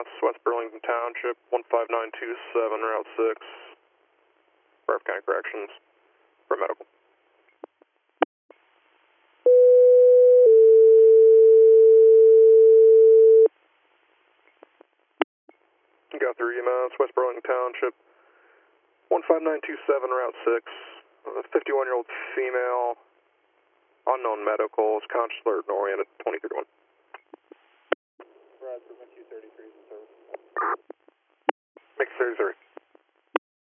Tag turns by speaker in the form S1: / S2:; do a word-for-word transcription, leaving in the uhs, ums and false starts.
S1: Mass, West Burlington Township, one five nine two seven, Route six, Brevard County Corrections, for medical. Got through E M S, West Burlington Township, one five nine two seven, Route six, fifty-one-year-old female, unknown medical, is conscious, alert, and oriented, twenty thirty-one.
S2: Rod, prevent two thirty-three in service.
S1: Make thirty-three.